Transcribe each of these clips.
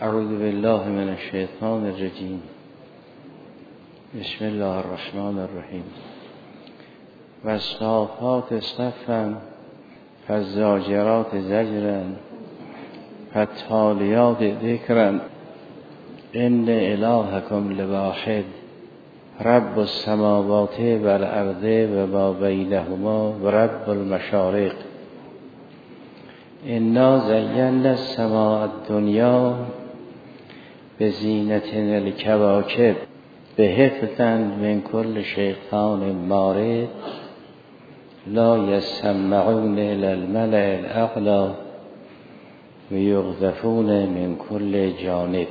اعوذ بالله من الشیطان الرجیم. بسم الله الرحمن الرحیم. والصافات صفا فالزاجرات زجرا فالتالیات ذکرا ان الهکم لواحد رب السماوات والارض و ما بینهما و رب المشارق. انا زینا السماء الدنیا بزینة الکواکب بحفظا من کل شیطان مارد لا یسمعون الی الملأ الاعلی و یقذفون من کل جانب.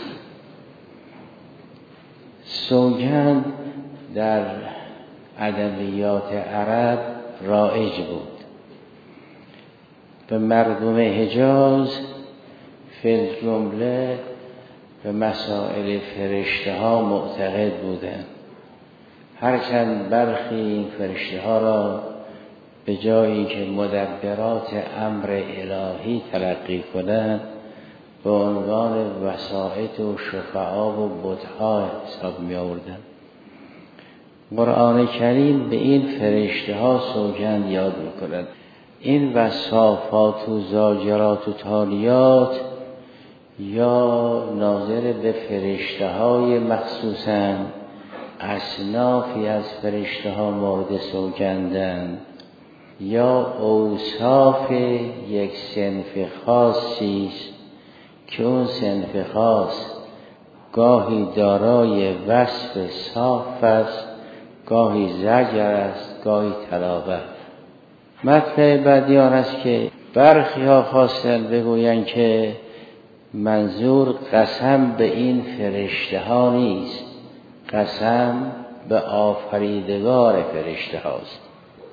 سوگند در ادبیات عرب رایج بود. به مردم حجاز فی الجمله به مسائل فرشته ها معتقد بودند، هرچند برخی این فرشته ها را به جایی که مدبرات امر الهی تلقی کنند به عنوان وسائط و شفعا و بت‌ها حساب می آوردند. قرآن کریم به این فرشته ها سوگند یاد می کند. این وصافات و زاجرات و تالیات یا ناظر به فرشته های مخصوصاً اصنافی از فرشته ها مورد سوگندند یا اوصاف یک صنف خاصی است که اون صنف خاص گاهی دارای وصف صاف است، گاهی زجر است، گاهی تلاوت. مطلع بعدی آن است که برخی ها خواستند بگویند که منظور قسم به این فرشته ها نیست، قسم به آفریدگار فرشته هاست.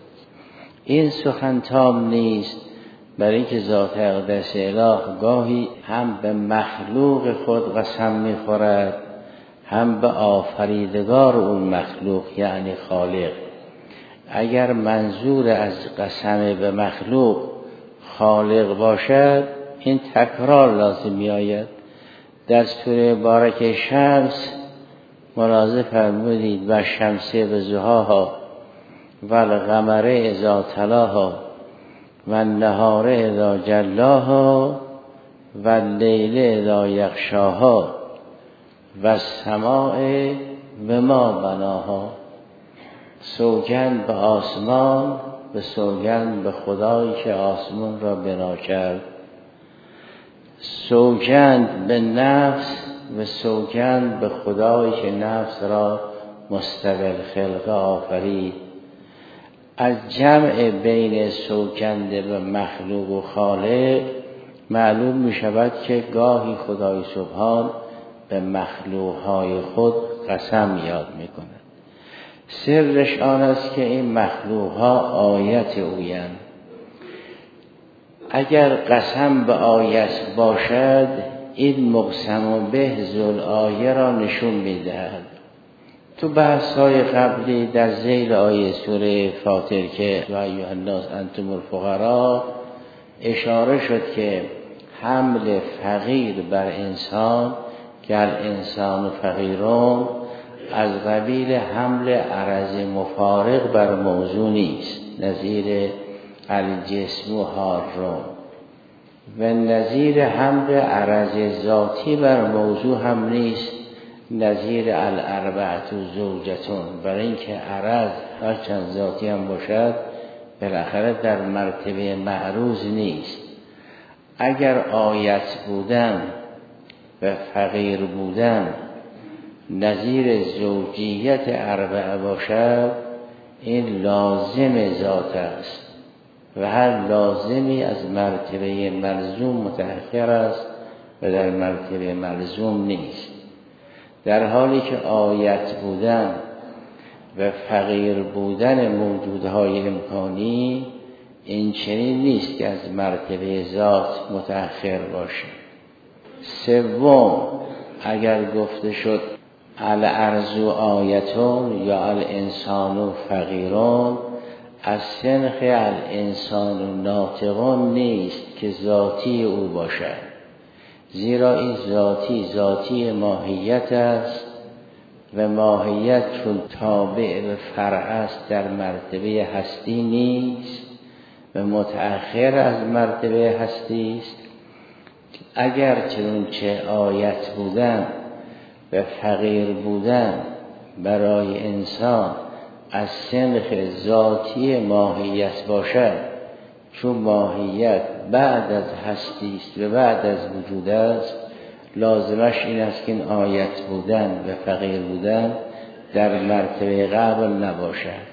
این سخن تام نیست، برای اینکه ذات اقدس اله گاهی هم به مخلوق خود قسم میخورد هم به آفریدگار اون مخلوق یعنی خالق. اگر منظور از قسم به مخلوق خالق باشد این تکرار لازم می آید. در سوره بارک شمس ملاحظه فرمودید و شمس به ضحاها و القمر اذا تلاها و النهار اذا جلاها و اللیل اذا یغشاها و السماء و ما بناها. سوگند به آسمان، به سوگند به خدایی که آسمان را بنا کرد. سوگند به نفس و سوگند به خدایی که نفس را مستقل خلق آفرید. از جمع بین سوگند به مخلوق و خالق معلوم می شود که گاهی خدای سبحان به مخلوقهای خود قسم یاد می کند. سرش آن است که این مخلوقها آیت اویند. اگر قسم به آیت باشد این مقسم به ذل آیه را نشون میدهد. تو بحث‌های قبلی در ذیل آیه سوره فاطر که یا ایها الناس انتم الفقراء اشاره شد که حمل فقیر بر انسان که الانسان فقیرون از قبیل حمل عرض مفارق بر موضوع نیست، نظیر الجسم و حارون، و نظیر حمل عرض ذاتی بر موضوع هم نیست، نظیر الاربعة زوجتون. برای اینکه عرض هرچند ذاتی هم باشد بالاخره در مرتبه معروض نیست. اگر آیت بودن و فقیر بودن نظیر زوجیت اربعه باشد این لازم ذات است و هر لازمی از مرتبه ملزوم متأخر است و در مرتبه ملزوم نیست. در حالی که آیت بودن و فقیر بودن موجودهای امکانی این چنین نیست که از مرتبه ذات متأخر باشه. سوم، اگر گفته شد الارض آیتون یا الانسان فقیرون از سنخ الانسان ناطقون نیست که ذاتی او باشد، زیرا این ذاتی ماهیت است و ماهیت چون تابع به فرع است در مرتبه هستی نیست و متأخر از مرتبه هستی است. اگر چنانچه آیت بودن و فقیر بودن برای انسان از سنخ ذاتی ماهیت باشد، چون ماهیت بعد از هستی است و بعد از وجود است، لازمش این است که این آیت بودن و فقیر بودن در مرتبه قبل نباشد.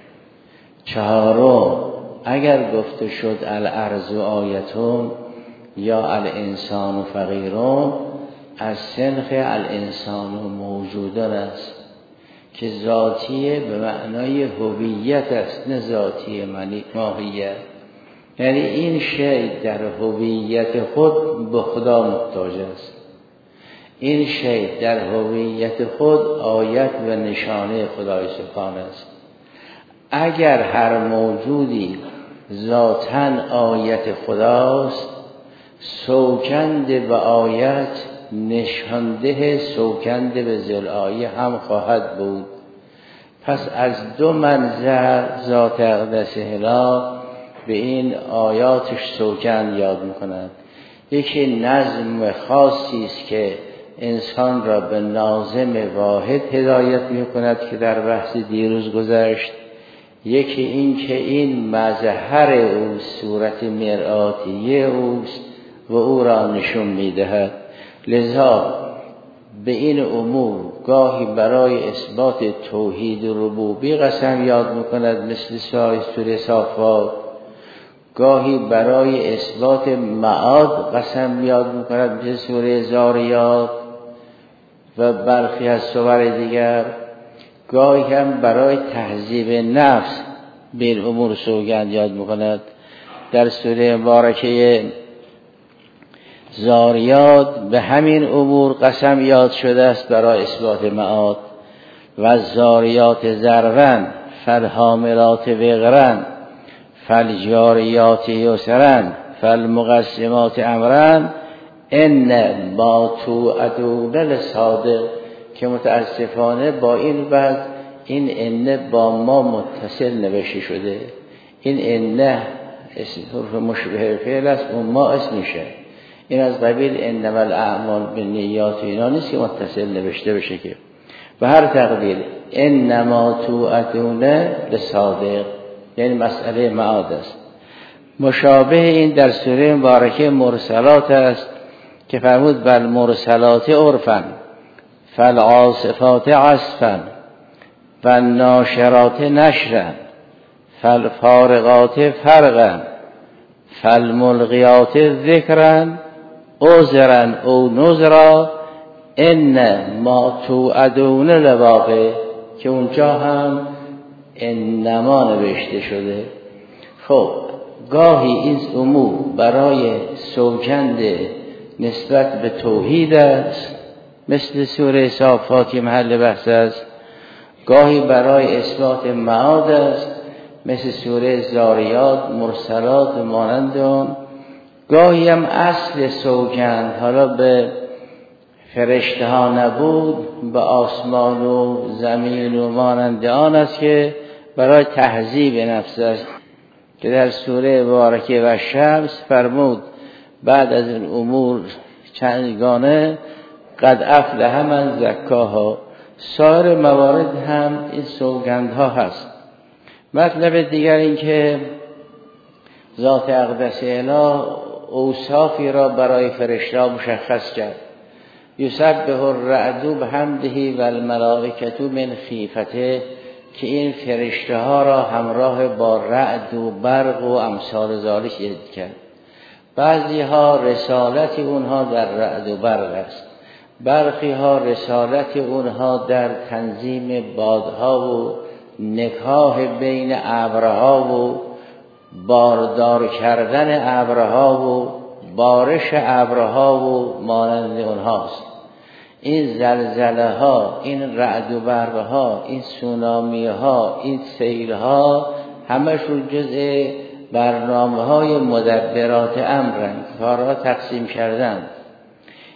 چهارم، اگر گفته شد الارض آیتون یا الانسان فقیرون، از سنخ الانسان موجودان است که ذاتیه به معنای هویت است، نه ذاتی ماهیت. یعنی این شی در هویت خود به خدا محتاج است. این شی در هویت خود آیت و نشانه خدای سبحانه است. اگر هر موجودی ذاتاً آیت خداست، سوکنده به آیت نشانده سوکنده به ذوالآیه هم خواهد بود. پس از دو منظر ذات اقدس الهی به این آیاتش سوگند یاد می‌کند. یکی نظم خاصی است که انسان را به ناظم واحد هدایت می‌کند که در بحث دیروز گذشت. یکی این که این مظهر او صورت مرآتیه اوست و او را نشون می‌دهد. لذا به این امور گاهی برای اثبات توحید و ربوبی قسم یاد می‌کند مثل سوره صافات، گاهی برای اثبات معاد قسم یاد می‌کند مثل سوره زاریات و برخی از سور دیگر، گاهی هم برای تهذیب نفس به این امور سوگند یاد می‌کند. در سوره مبارکه زاریات به همین امور قسم یاد شده است برای اثبات معاد. و زاریات ذرون فالحاملات وقرن فالجاریات یسرن فالمقسمات امرن ان ما توعدون لصادق، که متاسفانه با این وضع این ان با ما متصل نوشته شده. این ان حرف مشبه فعل است، اون ما اسمشه. این از قبیل انما الاعمال بالنیات اینا نیست که متصل نوشته بشه که. و هر تقدیر انما توعدون لصادق، یعنی مسئله معاد است. مشابه این در سوره مبارکه مرسلات است که فرمود بل مرسلات عرفا فالعاصفات عصفا فالناشرات نشرا فالفارقات فرقا فالملقیات ذکرا عذرا او نذرا ان ما توعدون لواقع، که اونجا هم انما نوشته شده. خب گاهی این امور برای سوگند نسبت به توحید است مثل سوره صافات محل بحث است، گاهی برای اثبات معاد است مثل سوره زاریات مرسلات مانند آن، گاهی هم اصل سوگند حالا به فرشته ها نبود به آسمان و زمین و مانند آن است که برای تهذیب نفس است، که در سوره مبارکه و شمس فرمود بعد از این امور چندگانه قد افلح من زکاها. سایر موارد هم این سوگندها هست. مطلب دیگر این که ذات اقدس الهی اوصافی را برای فرشته مشخص کرد. یسبح الرعد بحمده و الملائکة من خیفته، که این فرشته ها را همراه با رعد و برق و امثال ذالک ذکر کرد. بعضی ها رسالت اونها در رعد و برق است، برخی ها رسالت اونها در تنظیم بادها و نکاح بین ابرها و باردار کردن ابرها و بارش ابرها و مانند اونهاست. این زلزله ها، این رعد و برق ها، این سونامی ها، این سیل ها همشون جزء برنامه های مدبرات امرن، کارها تقسیم کردن.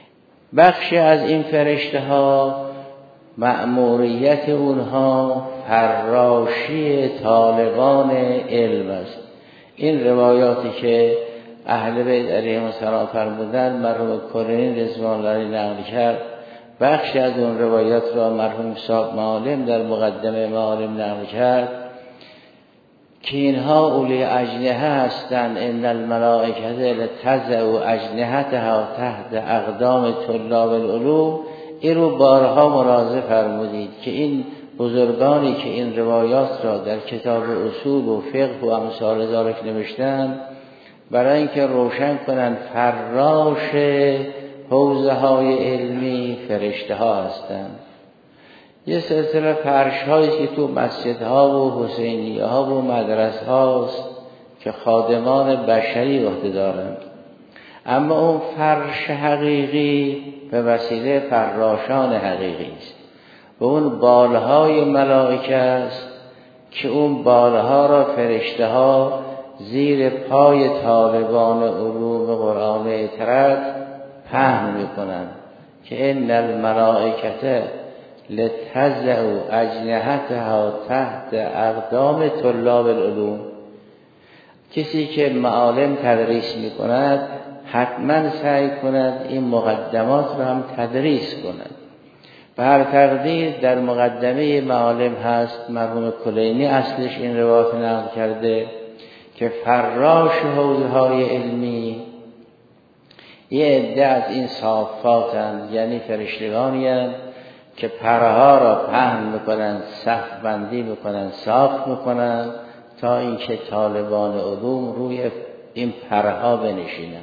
بخشی از این فرشته ها مأموریت اونها فراشی طالبان علم است. این روایاتی که اهل بیت علیهم السلام فرمودند مرحوم کلینی رضوان الله علیه نقل کرد، بخشی از اون روایات را مرحوم صاحب معالم در مقدمه معالم نقل کرد که اینها اولی اجنحه هستند. ان الملائکه لتضع اجنحتها تحت اقدام طلاب العلوم. این رو بارها ملاحظه فرمودید که این بزرگانی که این روایات را در کتاب اصول و فقه و امثال ذالک نوشتند برای اینکه روشن کنند فراش حوزه های علمی فرشته ها هستند. یه سلسله فرش هایی که تو مسجد ها و حسینیه ها و مدرسه هاست که خادمان بشری عهده دارند، اما اون فرش حقیقی به وسیله فراشان حقیقی است و اون بالهای ملائکه است که اون بالها را فرشته ها زیر پای طالبان علوم قرآن اطرد پهن میکنند که ان الملائکه لتضع اجنحتها تحت اقدام طلاب العلوم. کسی که معالم تدریس میکند حتما سعی کند این مقدمات را هم تدریس کند. به هر تقدیر در مقدمه معالم هست، مرحوم کلینی اصلش این روایت نقل کرده که فراش حوزه‌های علمی یه عده از این صافاتند، یعنی فرشتگانی‌اند که پرها را پهن میکنند، صف بندی میکنند، صاف میکنند تا اینکه طالبان علوم روی این پرها بنشینند.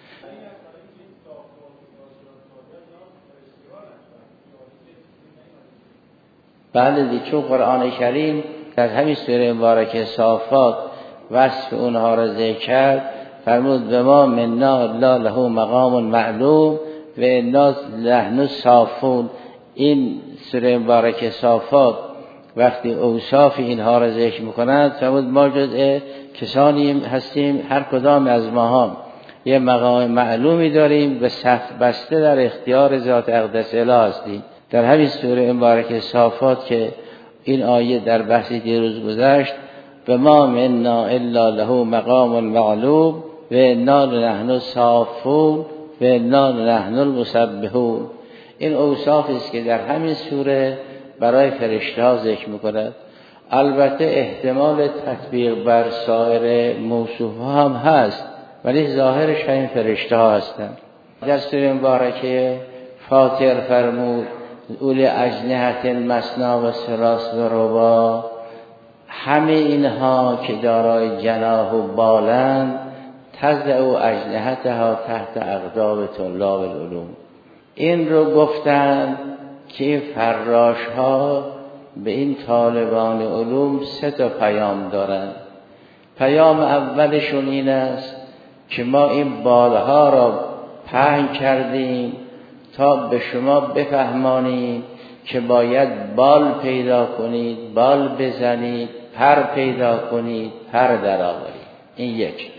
بله، چون قرآن کریم در همین سوره مبارکه صافات وصف اونها را ذکر کرد، فرمود به ما منا لا له مقام معلوم و انا نحن صافون. این سوره مبارکه صافات وقتی اوصاف اینها را ذکر می‌کند فرمود ما جز کسانی هستیم هر کدام از ماها یه مقام معلومی داریم و صف بسته در اختیار ذات اقدس اله هستیم. در همین سوره مبارکه صافات که این آیه در بحث دیروز گذشت، به ما منا الا له مقام معلوم و انا نحن صافون و انا نحن المسبحون. این اوصافی است که در همین سوره برای فرشته‌ها ذکر می‌کند. البته احتمال تطبیق بر سایر موصوف‌ها هم هست، ولی ظاهرش همین فرشته‌ها هستند. در سوره مبارکه فاطر فرمود اولی اجنحة مثنی و ثلاث و رباع. همه اینها که دارای جناح و بالند تضع اجنحتها تحت اقدام طلاب العلوم. این رو گفتند که این فراش ها به این طالبان علوم 3 پیام دارند. پیام اولشون این است که ما این بالها را پهن کردیم تا به شما بفهمانیم که باید بال پیدا کنید، بال بزنید، پر پیدا کنید، پر درآورید. این یک.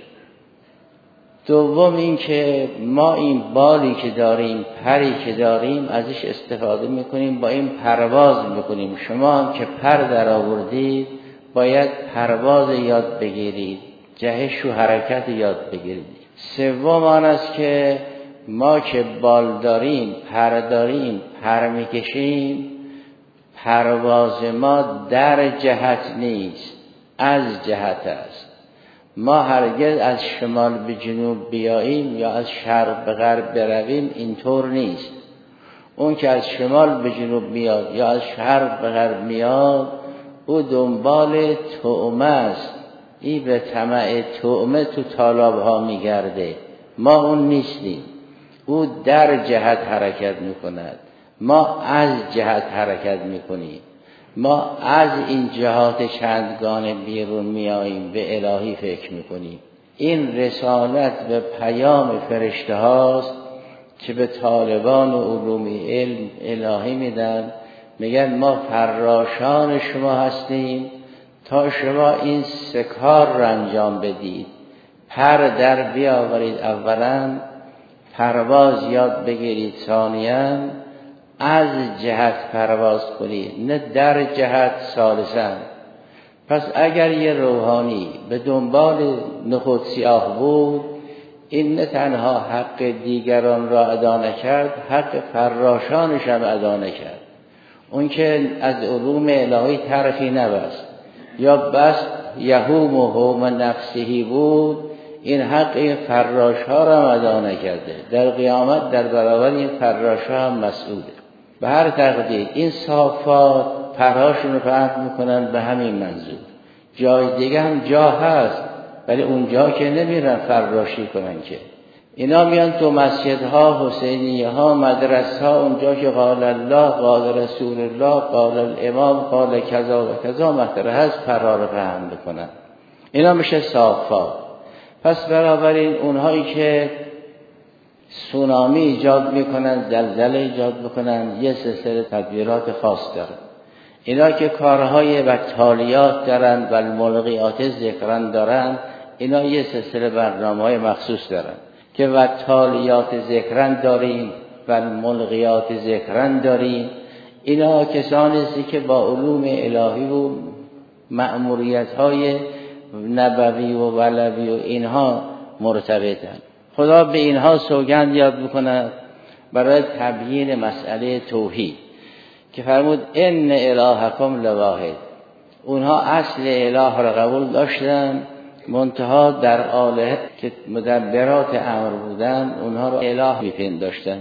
دوم این که ما این بالی که داریم، پری که داریم ازش استفاده میکنیم، با این پرواز میکنیم. شما هم که پر درآوردید باید پرواز یاد بگیرید، جهش و حرکت یاد بگیرید. سوم آن است که ما که بال داریم، پر داریم، پر میکشیم، پرواز ما در جهت نیست، از جهت است. ما هرگز از شمال به جنوب بیاییم یا از شرق به غرب برویم، اینطور نیست. اون که از شمال به جنوب میاد یا از شرق به غرب میاد، او دنبال طعمه است. این به طمع طعمه تو طالاب ها میگرده. ما اون نیستیم. او در جهت حرکت میکند، ما از جهت حرکت میکنیم. ما از این جهات چندگانه بیرون میاییم، به الهی فکر میکنیم. این رسالت به پیام فرشته هاست که به طالبان علومی علم الهی میدن. میگن ما فراشان شما هستیم تا شما این 3 کار را انجام بدید. پر در بیاورید اولا، پرواز یاد بگیرید، ثانیاً از جهت پرواز کنید، نه در جهت ثالثاً. پس اگر یه روحانی به دنبال نخود سیاه بود، این نه تنها حق دیگران را ادا نکرد، حق فراشانش هم ادا نکرد. اون که از علوم الهی طرفی نبست یا بس یهوم و هوم نفسهی بود، این حق این فراش ها را هم ادا نکرده. در قیامت در برابر این فراش ها هم مسئوله. به هر تقدیر این صافات پرهاشون رو پهن میکنن به همین منظور. جای دیگه هم جا هست، ولی اونجا که نمیرن فراشی کنن، که اینا میان تو مسجدها، حسینیه ها، مدرسه ها، اونجا که قال الله، قال رسول الله، قال الامام، قال کذا و کذا مطرح هست، پرها رو پهن بکنن. اینا میشه صافات. پس بنابراین اونهایی که سونامی ایجاد میکنن، زلزله ایجاد میکنن، یه سلسله تدبیرات خاص دارن. اینا که کارهای بطالیات دارن و الملقیات ذکرن دارن، اینا یه سلسله برنامه‌های مخصوص دارن که بطالیات ذکرن داریم و الملقیات ذکرن داریم. اینا کسانی هستند که با علوم الهی و مأموریت‌های نبوی و ولوی و اینها مرتبطن. خدا به اینها سوگند یاد می‌کند برای تبیین مسئله توحید که فرمود ان الهکم لواحد. اونها اصل اله را قبول داشتن، منتها در آلهه که مدبرات امر بودن اونها را اله میپنداشتن.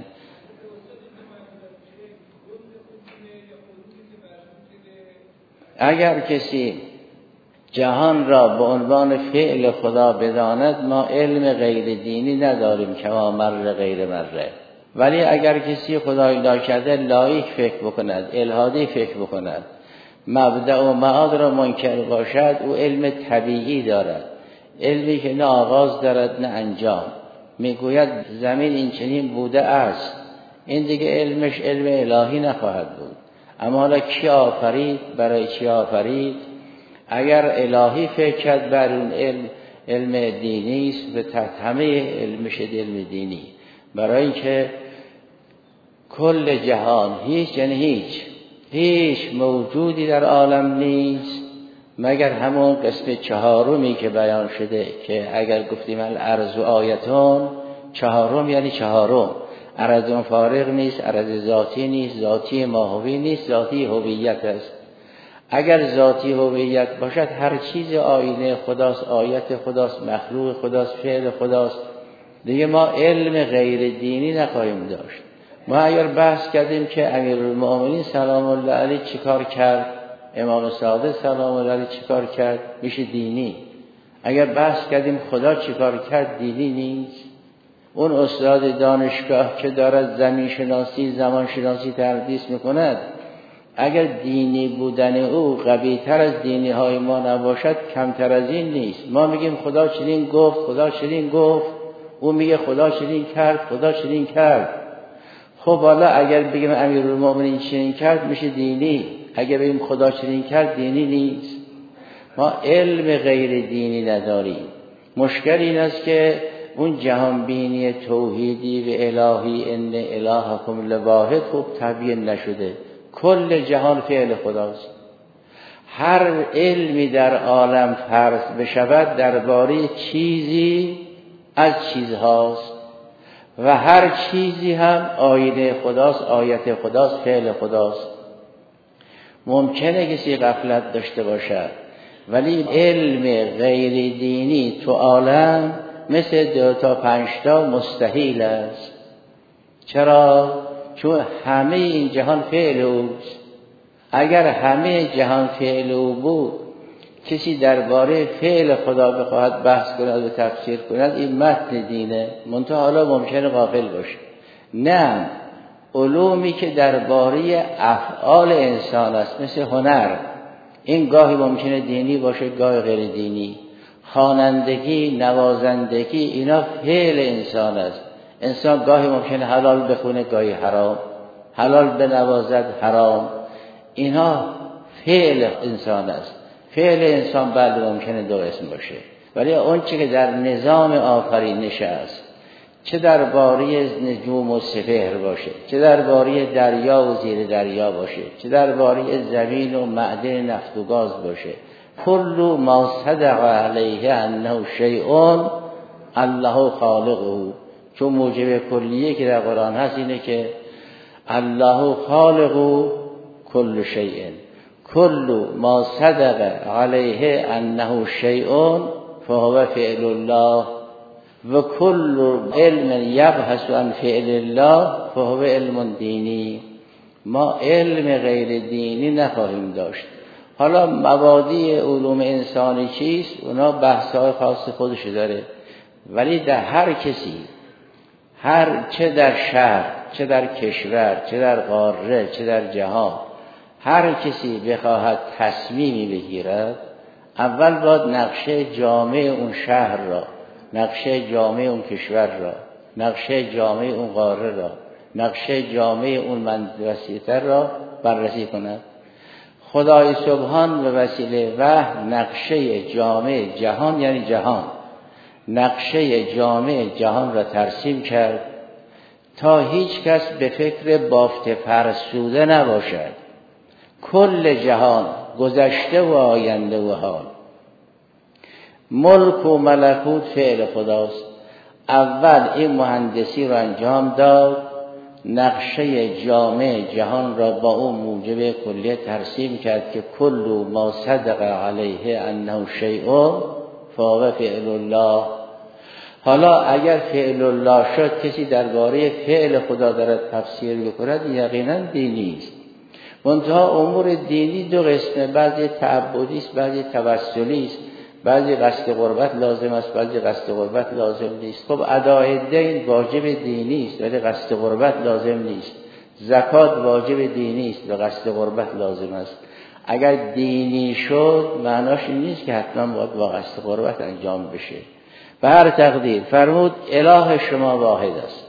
اگر کسی جهان را به عنوان فعل خدا بداند، ما علم غیر دینی نداریم که ما مر غیر مره. ولی اگر کسی خدای ناکرده لایق فکر بکند، الهادی فکر بکند، مبدأ و معاد را منکر باشد، او علم طبیعی دارد، علمی که نه آغاز دارد نه انجام. میگوید زمین این چنین بوده است، این دیگه علمش علم الهی نخواهد بود. اما حالا کی آفرید، برای چی آفرید؟ اگر الهی فکر کرد بر اون علم دینی است، به همه علمش علم دینی. برای اینکه کل جهان یعنی هیچ موجودی در عالم نیست مگر همون قسم چهارمی که بیان شده، که اگر گفتیم الارض آیتون، چهارم یعنی چهارم. ارض فارغ نیست، ارض ذاتی نیست، ذاتی ماهوی نیست، ذاتی هویت است. اگر ذاتی هویت باشد هر چیز آینه خداست، آیت خداست، مخلوق خداست، فعل خداست. دیگه ما علم غیر دینی نخواهیم داشت. ما اگر بحث کردیم که امیرالمؤمنین سلام الله علیه چیکار کرد، امام صادق سلام الله علیه چیکار کرد، میشه دینی. اگر بحث کردیم خدا چیکار کرد، دینی نیست. اون استاد دانشگاه که دارد زمین شناسی، زمان شناسی تدریس میکند، اگر دینی بودن او قوی‌تر از دینی های ما نباشد، کمتر از این نیست. ما میگیم خدا چنین گفت، خدا چنین گفت، او میگه خدا چنین کرد، خدا چنین کرد. خب حالا اگر بگیم امیرالمؤمنین چنین کرد میشه دینی، اگر بگیم خدا چنین کرد دینی نیست. ما علم غیر دینی نداریم. مشکل این است که اون جهان بینی توحیدی و الهی ان الهکم لواحد خوب تبیین نشده. کل جهان فعل خداست. هر علمی در عالم فرض بشود درباره چیزی از چیزهاست و هر چیزی هم آینه خداست، آیت خداست، فعل خداست. ممکنه کسی غفلت داشته باشد، ولی علم غیر دینی تو عالم مثل 2 تا 5 تا مستحیل است. چرا؟ چون همه این جهان فعل اوست. اگر همه جهان فعل او بود، کسی درباره فعل خدا بخواهد بحث کند و تفسیر کند، این متن دینه. منتها حالا ممکنه غافل باشه. نه، علومی که درباره افعال انسان است، مثل هنر، این گاهی ممکنه دینی باشه، گاهی غیر دینی. خوانندگی، نوازندگی، اینا فعل انسان است. انسان گاهی ممکنه حلال بخونه، گاهی حرام، حلال بنوازد، حرام. اینها فعل انسان است. فعل انسان بله ممکنه 2 اسم باشه، ولی اون چی که در نظام آفرینش است، چه درباره نجوم و سپهر باشه، چه درباره دریا و زیر دریا باشه، چه درباره زمین و معدن نفت و گاز باشه، کل ما صدق علیه انه شیء الله خالقه. چون موجب کلیه که در قرآن هست اینه که الله خالق کل شیء، کل ما صدق علیه انه شیء فهو فعل الله و کل علم یبحث عن فعل الله فهو علم دینی. ما علم غیر دینی نخواهیم داشت. حالا مبادی علوم انسانی چیست؟ اونا بحث‌های خاص خودش داره، ولی در هر کسی، چه در شهر، چه در کشور، چه در قاره، چه در جهان، هر کسی بخواهد تصمیمی بگیرد، اول باید نقشه جامع اون شهر را، نقشه جامع اون کشور را، نقشه جامع اون قاره را، نقشه جامع اون منطقه را بررسی کند. خدای سبحان به وسیله وحی نقشه جامع جهان، یعنی جهان، نقشه جامع جهان را ترسیم کرد تا هیچ کس به فکر بافت فرسوده نباشد. کل جهان، گذشته و آینده و حال، ملک و ملکوت فعل خداست. اول این مهندسی را انجام داد، نقشه جامع جهان را با اون موجب کلیه ترسیم کرد که کل ما صدق علیه انه شیء فهو فعل الله. حالا اگر فعل الله شد، کسی درباره فعل خدا دارد تفسیر بکند، یقینا دینی است. منتها امور دینی دو قسمه، بعضی تعبدی است، بعضی توسلی است، بعضی قصد قربت لازم است، بعضی قصد قربت لازم نیست. خب ادای دین واجب دینی است ولی قصد قربت لازم نیست. زکات واجب دینی است و قصد قربت لازم است. اگر دینی شد معناش این نیست که حتما باید با قصد قربت انجام بشه. به هر تقدیر فرمود اله شما واحد است.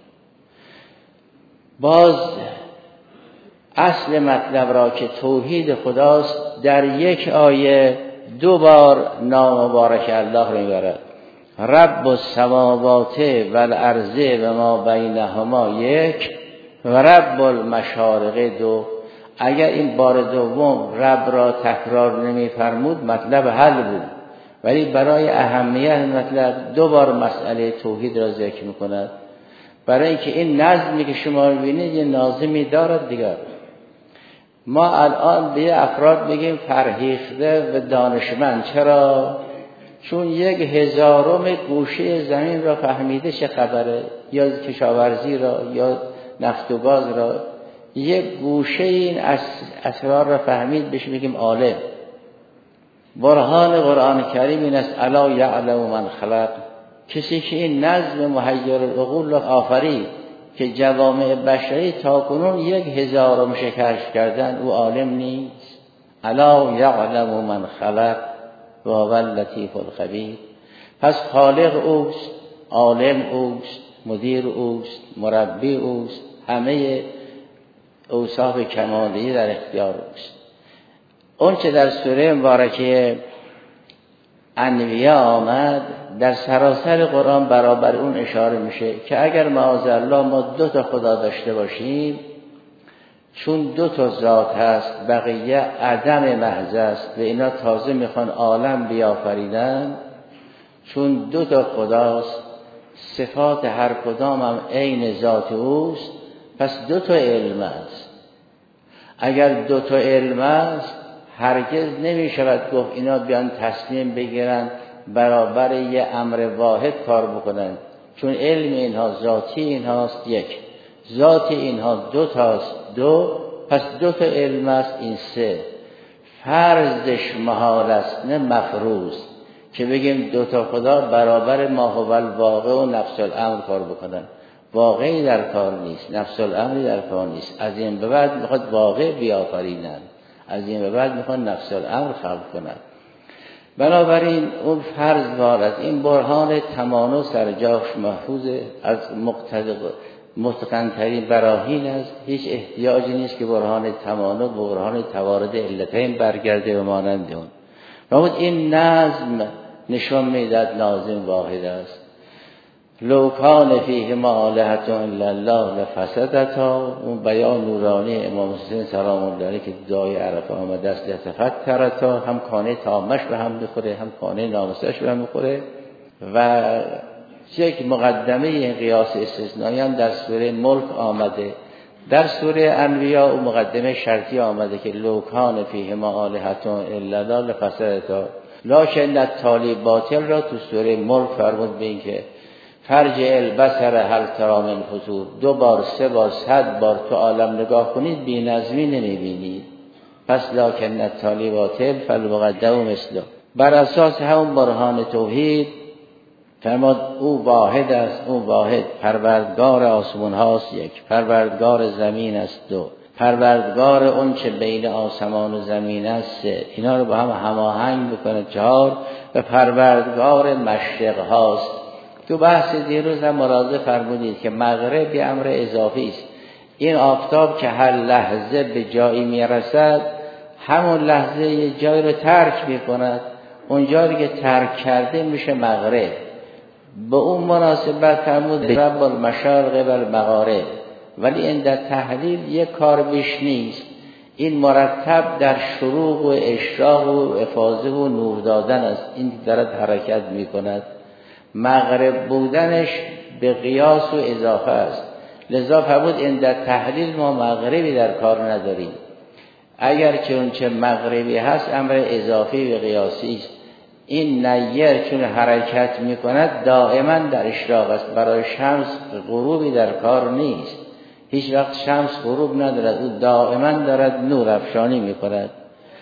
باز اصل مطلب را که توحید خداست در یک آیه دو بار نام مبارک الله را میبرد. رب السماوات و الارض و ما بینهما یک و رب المشارق دو. اگر این بار دوم رب را تکرار نمیفرمود مطلب حل بود، ولی برای اهمیت مطلب دو بار مسئله توحید را ذکر میکند، برای اینکه این نظمی که شما میبینید یه ناظمی دارد دیگر. ما الان به افراد بگیم فرهیخته و دانشمند. چرا؟ چون 1/1000 گوشه زمین را فهمیده چه خبره، یا کشاورزی را یا نفت و گاز را، یک گوشه این اسرار را فهمید، بهش میگیم عالم. برهان قرآن کریم این است الا یعلم من خلق. کسی که این نظم محیر العقول را آفرید که جوامع بشری تا کنون 1/1000 کشف کردن، او عالم نیست؟ الا یعلم من خلق و هو اللطیف الخبیر. پس خالق اوست، عالم اوست، مدیر اوست، مربی اوست، همه اوصاف کمالی در اختیار اوست. اون چه در سوره مبارکه انبیاء آمد در سراسر قرآن برابر اون اشاره میشه که اگر معاذالله ما 2 خدا داشته باشیم، چون 2 ذات هست بقیه عدم محض است و اینا تازه میخوان عالم بیافریدن، چون 2 خداست، صفات هر کدام هم عین ذات اوست، پس 2 علم است. اگر 2 علم است هرگز نمیشود گفت اینا بیان تصمیم بگیرن برابر یه امر واحد کار بکنن، چون علم اینها ذاتی اینهاست 1، ذات اینها 2 تاست 2، پس 2 علم است این 3. فرضش محال است نه مفروض که بگیم 2 خدا برابر ما هو الواقع و نفس الامر کار بکنن. واقعی در کار نیست، نفس الامری در کار نیست. از این به بعد میخواد واقع بیافرینن، از این به بعد میخواد نفس الامر خلق کنن. بنابراین اون فرض وار از این برهان تمانع سرجاش محفوظ از متقن‌ترین براهین است. هیچ احتیاجی نیست که برهان تمانع و برهان توارد علتین برگرده و مانند اون. نمود این نظم نشان میداد ناظم واحد است. لو کان فیهما آلهة الا الله لفسدتا. اون بیان نورانی امام حسین سلام الله علیه که دعای عرفه آمده است، لتفترتا، هم کانه تامش به هم میخوره هم کانه ناموسش به هم میخوره. و یک مقدمه قیاس استثنایی هم در سوره ملک آمده. در سوره انبیاء و مقدمه شرطی آمده که لو کان فیهما آلهة الا الله لفسدتا. لکن التالی باطل را تو سوره ملک فرمود به این که فرجع البصر هل تری من فطور. 2 بار 3 بار 100 بار تو عالم نگاه کنید بی نظمی نمیبینید. پس لکن التالی باطل فالمقدم مثله. بر اساس همون برهان توحید فرمود او واحد است، او واحد پروردگار آسمان هاست 1، پروردگار زمین است 2، پروردگار اون چه بین آسمان و زمین است 3. اینا رو با هم هماهنگ بکنه 4 و پروردگار مشرق هاست. تو بحث دیروز هم مراجعه فرمودید که مغرب یه امر اضافی است. این آفتاب که هر لحظه به جایی میرسد همون لحظه یه جایی رو ترک میکند، اون جایی که ترک کرده میشه مغرب. به اون مناسبت فرمود رب المشارق و المغارب. ولی این در تحلیل یک کار بیش نیست، این مرتب در شروق و اشراق و افاضه و نور دادن است. این دارد حرکت میکند. مغرب بودنش به قیاس و اضافه است. لذا فرمود این در تحلیل ما مغربی در کار نداریم. اگر چه مغربی هست امر اضافی و قیاسی است. این نیر چون حرکت میکند دائما در اشراق است. برای شمس غروبی در کار نیست. هیچ وقت شمس غروب ندارد، او دائما دارد نور افشانی میکند.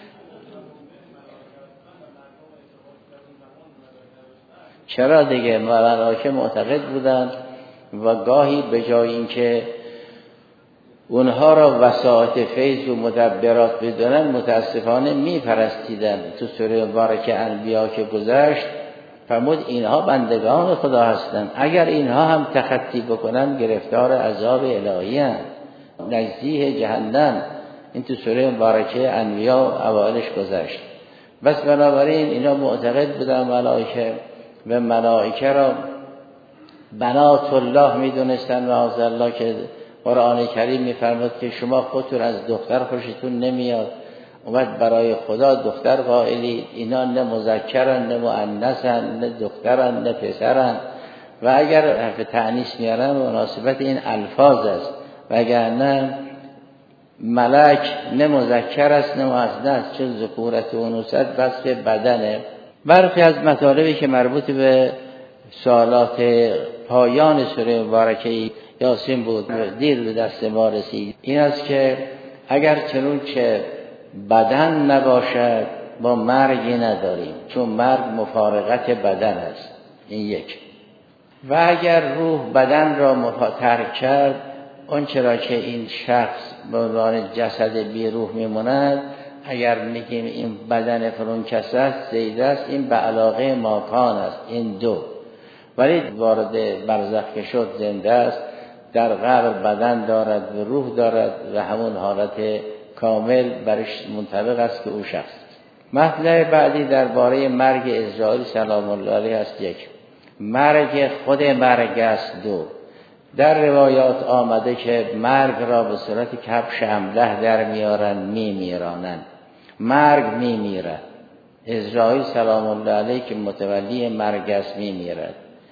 چرا دیگه ملائکه معتقد بودند و گاهی به جای اینکه اونها را وساطت فیض و مدبرات بدونن متاسفانه میپرستیدن. تو سوره مبارکه انبیا که گذشت فرمود اینها بندگان خدا هستند، اگر اینها هم تخطی بکنن گرفتار عذاب الهی هستند، نزدیک جهنم. این تو سوره مبارکه انبیا اوایلش گذشت. بس بنابراین اینا معتقد بودن ملائکه و ملائکه را بنات الله میدونستن. معاذ الله که قرآن کریم میفرماد که شما خودتون از دختر خوشتون نمیاد، اومد برای خدا دختر قائلی. اینا نه مذکرن نه مؤنثن، نه دخترن نه پسرن. و اگر حرف تأنیث میارن مناسبت این الفاظ است، وگرنه ملک نه مذکر است نه مؤنث است، چون ذکورت و انوثت وصف بدنه. برخی از مطالبی که مربوط به سوالات پایان سوره مبارکه یاسین بود دیر به دست ما رسید، این است که اگر چنون که بدن نباشد با مرگی نداریم، چون مرگ مفارقت بدن است. این یک. و اگر روح بدن را ترک کرد، اون چرا که این شخص به عنوان جسد بی روح میموند، اگر میگیم این بدن فرون کسه است زیده است، این به علاقه ماکان است. این 2. ولی وارد برزخ که شد زنده است، در قبر بدن دارد و روح دارد و همون حالت کامل برش منطبق است که او شخص است. مطلب بعدی درباره مرگ عزرائیل سلام الله علیه است. 1. مرگ خود مرگ است. 2. در روایات آمده که مرگ را به صورت کبش امله در میارن، میمیرانن. مرگ میمیرد. عزرائیل سلام الله علیه که متولی مرگ است میمیرد.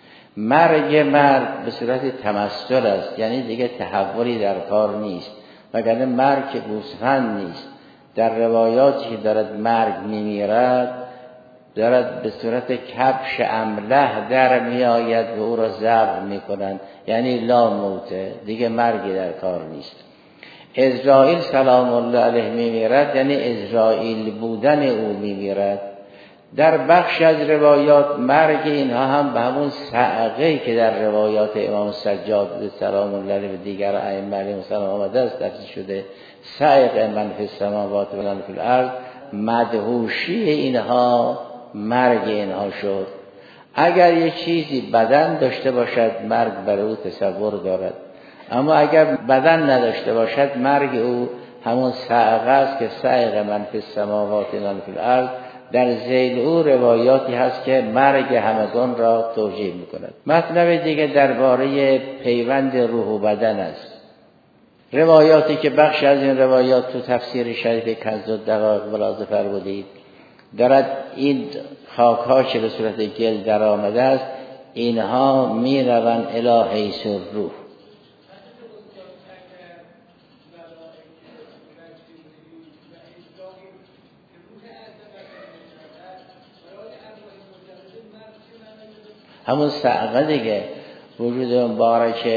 مرگ به صورت تمثل است، یعنی دیگه تحولی در کار نیست، وگرنه مرگ که گوسفند نیست. در روایاتی که دارد مرگ میمیرد دارد به صورت کبش امله در میآید و او را ذبح میکنند، یعنی لا موته، دیگه مرگی در کار نیست. عزرائیل سلام الله علیه میمیرد، یعنی عزرائیل بودن او میمیرد. در بخش از روایات مرگ اینها هم به همون صعقه‌ای که در روایات امام سجاد سلام الله علیه و دیگر ائمه علیهم السلام آمده است درس شده، صعق من فی السماوات و من فی الارض، مدهوشی اینها مرگ اینها شد. اگر یک چیزی بدن داشته باشد مرگ برای او تصور دارد، اما اگر بدن نداشته باشد مرگ او همون صعقه است که صعق من فی السماوات و من فی الارض، در ذیل او روایاتی هست که مرگ همگان را توجیه می‌کند. مطلب دیگه درباره پیوند روح و بدن است. روایاتی که بخش از این روایات تو تفسیر شریف کنز الدقایق ملاحظه فرمودید، دارد این خاک‌ها که به صورت گل در آمده است، اینها می‌روند الی حیث الروح. همون صعقه دیگه، وجود مبارک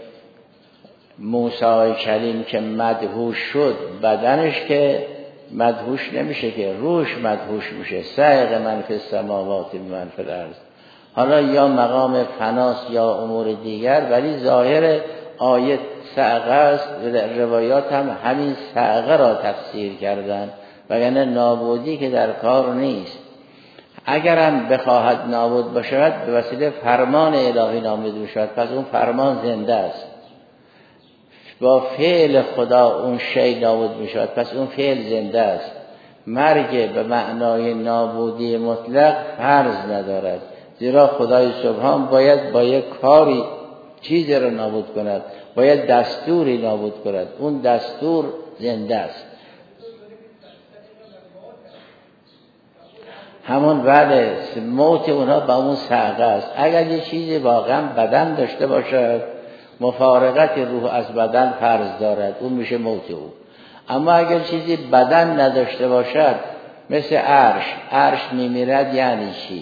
موسی کلیم که مدهوش شد، بدنش که مدهوش نمیشه که روح مدهوش میشه. صعق من فی السماوات من فی الارض. حالا یا مقام فناست یا امور دیگر، ولی ظاهر آیه صعقه است. روایات هم همین صعقه را تفسیر کردن، وگرنه نابودی که در کار نیست. اگرم بخواهد نابود باشد به وسیله فرمان الهی نابود باشد، پس اون فرمان زنده است. با فعل خدا اون شی نابود میشود، پس اون فعل زنده است. مرگ به معنای نابودی مطلق فرض ندارد، زیرا خدای سبحان باید با یک کاری چیزی را نابود کند، باید دستوری نابود کند، اون دستور زنده است. همون بله، موت اونها با اون صعقه است. اگر یه چیزی واقعا بدن داشته باشد، مفارقت روح از بدن فرض دارد، اون میشه موت او. اما اگر چیزی بدن نداشته باشد، مثل عرش میمیرد یعنی چی؟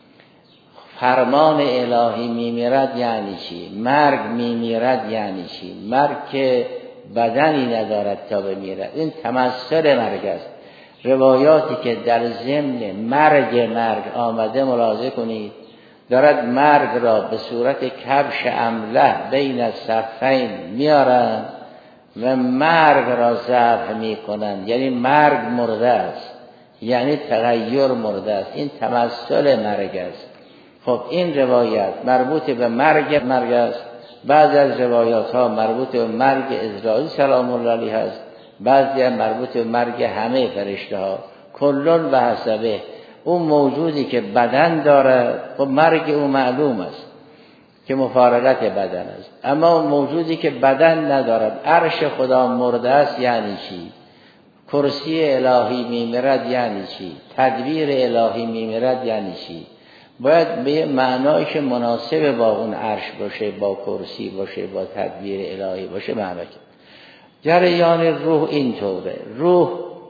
فرمان الهی میمیرد یعنی چی؟ مرگ میمیرد یعنی چی؟ مرگ که بدنی ندارد تا بمیرد، این تمثل مرگ است. روایاتی که در ضمن مرگ آمده ملاحظه کنید، دارد مرگ را به صورت کبش امله بین الصفین میارن و مرگ را ذبح میکنن، یعنی مرگ مرده است، یعنی تغییر مرده است. این تمثل مرگ است. خب این روایت مربوط به مرگ است. بعضی از روایات ها مربوط به مرگ عزرائیل سلام الله علیه است، بعضی مربوط به مرگ همه فرشته ها. کلون و حسبه، اون موجودی که بدن داره خب مرگ او معلوم است که مفارقت بدن است. اما اون موجودی که بدن ندارد، عرش خدا مرده است یعنی چی؟ کرسی الهی میمیرد یعنی چی؟ تدبیر الهی میمیرد یعنی چی؟ باید به معنایی که مناسب با اون عرش باشه، با کرسی باشه، با تدبیر الهی باشه معنی. جریان روح اینطوره. روح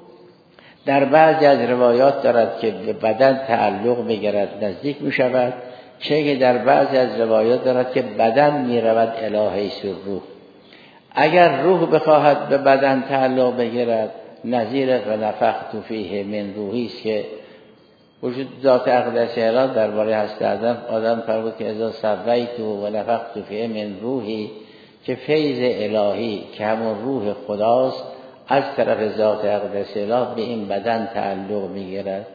در بعضی از روایات دارد که به بدن تعلق می‌گیرد، نزدیک می‌شود، چه که در بعضی از روایات دارد که بدن می‌رود الی حیث الروح. اگر روح بخواهد به بدن تعلق بگیرد، نظیر و نفخت فیه من روحی است که وجود ذات اقدس الهی درباره هست آدم فرمود که اذا سویت و نفخت فیه من روحی، که فیض الهی که همون روح خداست از طرف ذات اقدس الهی به این بدن تعلق میگیرد.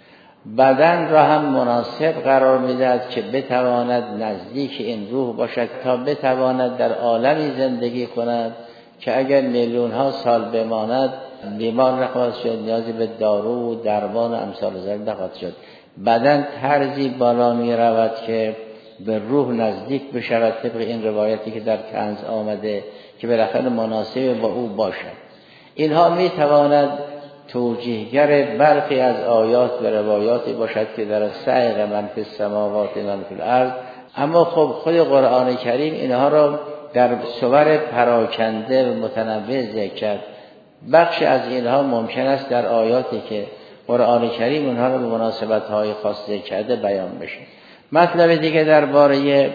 بدن را هم مناسب قرار میدهد که بتواند نزدیک این روح باشد تا بتواند در عالمی زندگی کند که اگر میلیون ها سال بماند بیمار نخواهد شد، نیازی به دارو و درمان و امثال ذلک نخواهد شد. بدن طرزی بالا می رود که به روح نزدیک بشود، طبق این روایتی که در کنز آمده که بالاخره مناسب با او باشد. اینها می تواند توجیهگر برخی از آیات و روایاتی باشد که در صعق من فی السماوات من فی الارض. اما خب خود قرآن کریم اینها را در صور پراکنده و متنوع ذکر کرد. بخش از اینها ممکن است در آیاتی که قرآن کریم اونها را به مناسبت‌های خاص ذکر کرده بیان بشه. مطلب دیگه درباره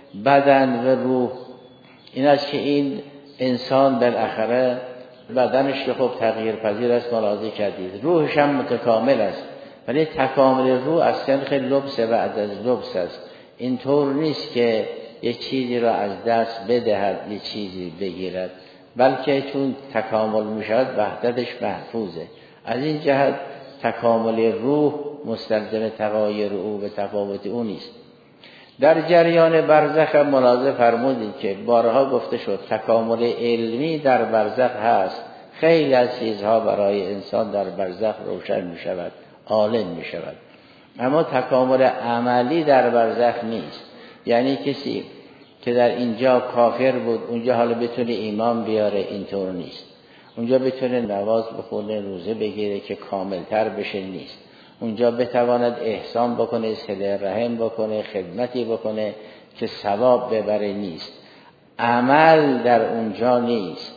بدن و روح این است که این انسان بالاخره بدنش که خب تغییر پذیر است، ملاحظه کردید، روحش هم متکامل است، ولی تکامل روح از سنخ لبس بعد از لبس است. اینطور نیست که یک چیزی را از دست بدهد یک چیزی بگیرد، بلکه چون تکامل میشود وحدتش محفوظه. از این جهت تکامل روح مستلزم تغایر او به تفاوت او نیست. در جریان برزخ ملاحظه فرمودید که بارها گفته شد تکامل علمی در برزخ هست. خیلی از چیزها برای انسان در برزخ روشن می شود، عالم می شود. اما تکامل عملی در برزخ نیست. یعنی کسی که در اینجا کافر بود اونجا حالا بتونه ایمان بیاره، اینطور نیست. اونجا بتونه نماز بخونه، روزه بگیره که کاملتر بشه، نیست. اونجا بتواند احسان بکنه، صله رحم بکنه، خدمتی بکنه که ثواب ببره، نیست. عمل در اونجا نیست.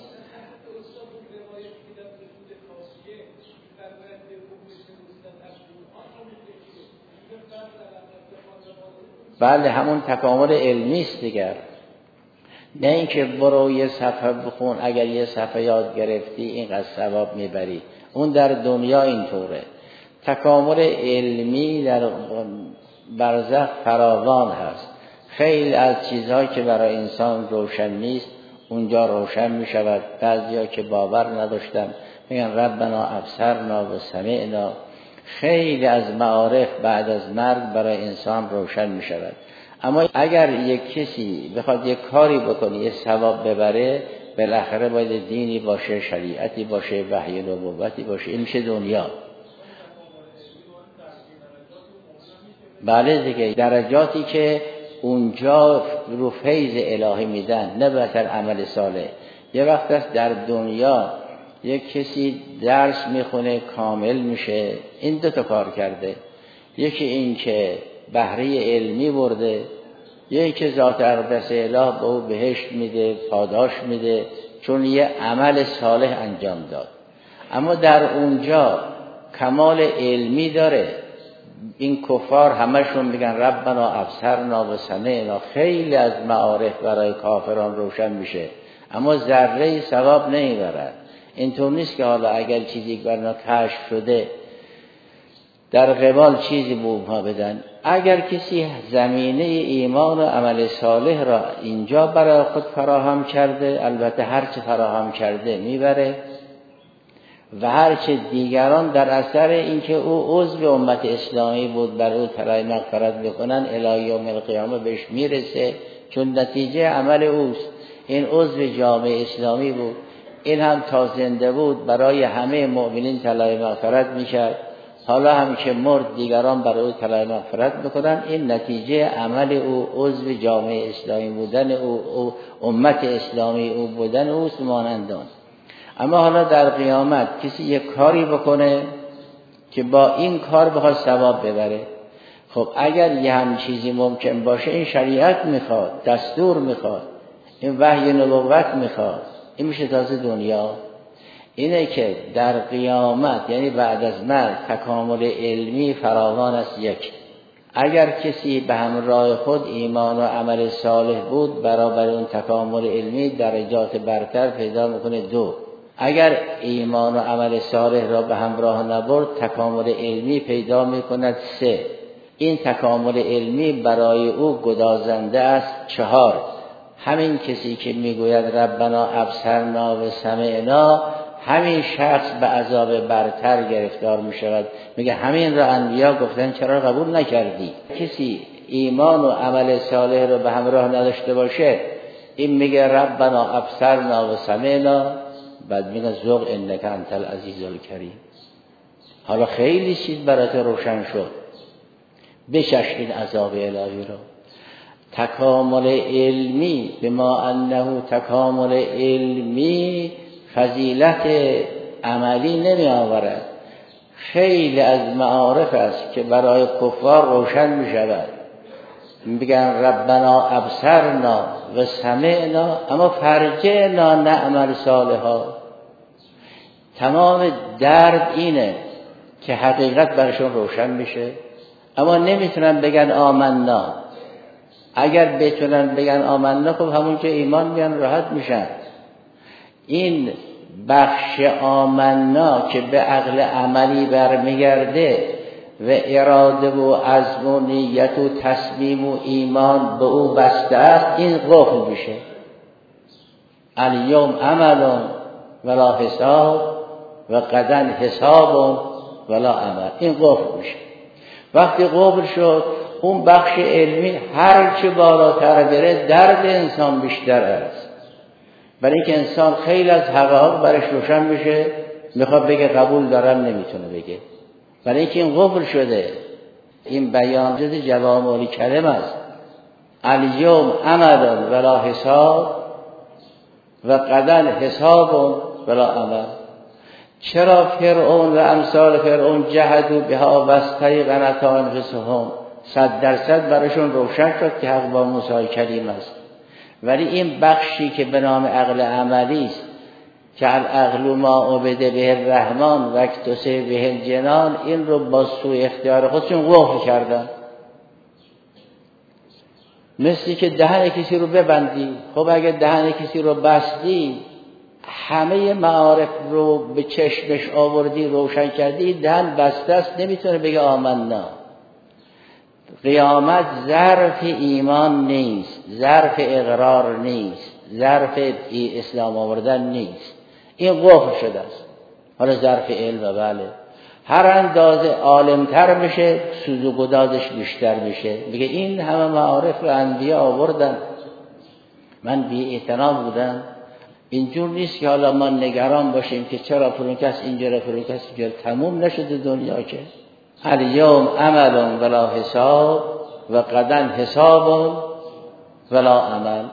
بله همون تکامل علمی است دیگر. نه اینکه برو یه صفحه بخون، اگر یه صفحه یاد گرفتی اینقدر ثواب میبری. اون در دنیا اینطوره. تکامل علمی در برزخ فراوان هست. خیلی از چیزهایی که برای انسان روشن نیست اونجا روشن می شود. بعضیا که باور نداشتن میگن ربنا ابصرنا و سمعنا. خیلی از معارف بعد از مرگ برای انسان روشن می شود. اما اگر یک کسی بخواد یک کاری بکنه یه ثواب ببره، بالاخره باید دینی باشه، شریعتی باشه، وحی نبوتی باشه. این میشه دنیا. بله دیگه، درجاتی که اونجا رو فیض الهی میدن، نه بهتر عمل صالح. یه وقت است در دنیا یک کسی درس میخونه کامل میشه، این دو تا کار کرده. یکی این که بهره علمی برده، یکی که ذات اقدس اله به او بهشت میده، پاداش میده، چون یه عمل صالح انجام داد. اما در اونجا کمال علمی داره. این کفار همشون میگن ربنا ابصرنا و سمعنا. خیلی از معارف برای کافران روشن میشه اما ذره ثواب نمیبرد. اینطور نیست که حالا اگر چیزی برنا کشف شده در قبال چیزی به اونها بدن. اگر کسی زمینه ایمان و عمل صالح را اینجا برای خود فراهم کرده، البته هرچه فراهم کرده میبره و هرچه دیگران در اثر اینکه او عضو امت اسلامی بود برای او طلای مغفرت بکنن الی یوم القیامه بهش میرسه، چون نتیجه عمل اوست. این عضو جامعه اسلامی بود، این هم تا زنده بود برای همه مؤمنین طلای مغفرت میکرد. حالا هم که مرد دیگران برای او طلای مغفرت بکنن. این نتیجه عمل او، عضو جامعه اسلامی بودن او امت اسلامی او بودن اوست مانندان. اما حالا در قیامت کسی یک کاری بکنه که با این کار بخواد ثواب ببره. خب اگر یه هم چیزی ممکن باشه، این شریعت میخواد، دستور میخواد، این وحی نبوت میخواد. این میشه تازه دنیا. اینه که در قیامت یعنی بعد از مرگ تکامل علمی فراوان است. یک، اگر کسی به همراه خود ایمان و عمل صالح بود، برابر اون تکامل علمی درجات برتر پیدا میکنه. دو، اگر ایمان و عمل صالح را به همراه نبرد، تکامل علمی پیدا میکند. سه، این تکامل علمی برای او گدازنده است. چهار، همین کسی که میگوید ربنا ابصرنا و سمعنا، همین شخص به عذاب برتر گرفتار میشود. میگه همین را انبیا گفتن چرا قبول نکردی؟ کسی ایمان و عمل صالح را به همراه نداشته باشه، این میگه ربنا ابصرنا و سمعنا، بعد میگه ذوق انک انت العزیز الکریم. حالا خیلی چیز برات روشن شد، بچش این عذاب الهی را. تکامل علمی بما انه تکامل علمی فضیلت عملی نمی آورد. خیلی از معارف است که برای کفار روشن می شود، میگن ربنا ابصرنا و سمعنا اما فرجعنا نعمل صالحا. تمام درد اینه که حقیقت برشون روشن میشه اما نمیتونن بگن آمنا. اگر بتونن بگن آمنا، خب همونجا ایمان میان راحت میشن. این بخش آمنا که به عقل عملی برمیگرده و اراده و عزم و نیت و تصمیم و ایمان به او بسته است، این قفل میشه. الیوم عمل ولا حساب و غدا حساب ولا عمل. این قفل میشه. وقتی قفل شد، اون بخش علمی هرچه بالاتر بره درد انسان بیشتر است. برای اینکه انسان خیلی از حقایق برش روشن بشه، میخواد بگه قبول دارم، نمیتونه بگه. برای اینکه این قفل شده. این بیان جز جوامع الکلم است. الیوم عمل ولا حساب و غدا حساب ولا عمل. چرا فرعون و امثال فرعون جهدوا بها واستیقنتها انفسهم، 100% براشون روشن شد که حق با موسی کلیم است. ولی این بخشی که به نام عقل عملی است که العقل ما عبد به الرحمن و اکتسب به الجنان، این رو با سوء اختیار خودشون قفل کردن. مثلی که دهن کسی رو ببندی. خب اگه دهن کسی رو بستی، همه معارف رو به چشمش آوردی، روشن کردی، دهن بسته است، نمیتونه بگه آمنا. قیامت ظرف ایمان نیست، ظرف اقرار نیست، ظرف اسلام آوردن نیست. این قفل شده است. حالا ظرف علم بله، هر اندازه عالمتر بشه سوز و گدازش بیشتر میشه. میگه این همه معارف رو انبیا آوردن، من بی اعتنا بودم. اینجور نیست که حالا ما نگران باشیم که چرا فلان کس اینجا فلان کس اینجا. تموم نشده دنیا که. الیوم عمل ولا حساب و غدا حساب ولا عمل.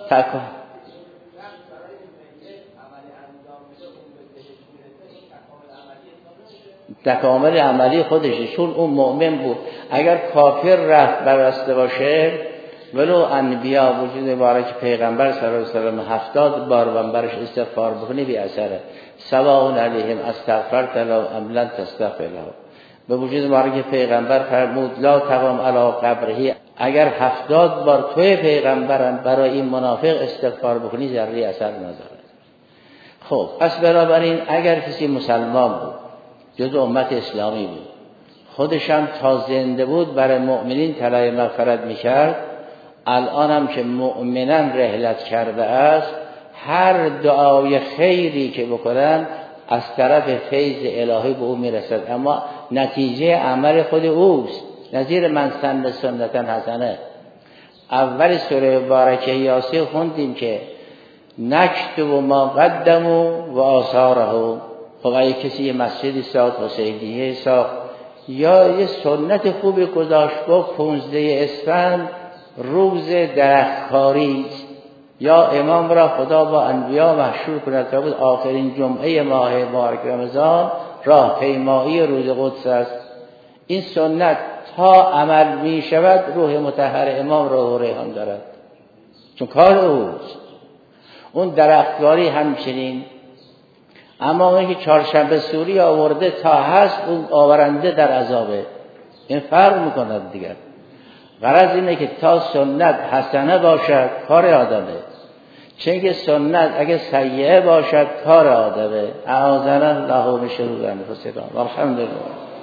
تکامل عملی خودشه، چون اون مؤمن بود. اگر کافر رفت برسته باشه، ولو انبیا وجود مبارک پیغمبر صلی الله علیه و سلم 70 بار برش استغفار بکنی بی اثره. سواء علیهم استغفرت له ام لم تستغفر له. به وجود مبارک پیغمبر فرمود لا تقم علی قبره، اگر 70 بار توی پیغمبرم برای این منافق استغفار بکنی ذره اثر نداره. خب پس بنابراین اگر کسی مسلمان بود، جز امت اسلامی بود، خودش هم تا زنده بود برای مؤمنین طلب مغفرت میکرد، الان هم که مؤمناً رحلت کرده است، هر دعای خیری که بکنن از طرف فیض الهی به او میرسد، اما نتیجه عمل خود اوست. نظیر من سن سنتا حسنه. اول سوره مبارکه یاسین خوندیم که نکتب ما قدموا و آثاره. خب اگه کسی یه مسجدی ساخت، حسینیه ساخت، یا یه سنت خوبی گذاشت، با 15 اسفند روز درختکاری، یا امام را خدا با انبیا محشور کند تا بود آخرین جمعه ماه مبارک رمضان راه پیمایی روز قدس است. این سنت تا عمل می شود روح مطهر امام روح و ریحان دارد، چون کار اوست. اون درختکاری همچنین. اما اونی که چهارشنبه سوری آورده تا هست، اون آورنده در عذابه. این فرق میکند دیگر. غرض اینه که تا سنت حسنه باشد کار آدمه، چون که سنت اگه سیئه باشد کار آدمه. اعاذنا الله من شرور انفسنا. الحمدلله.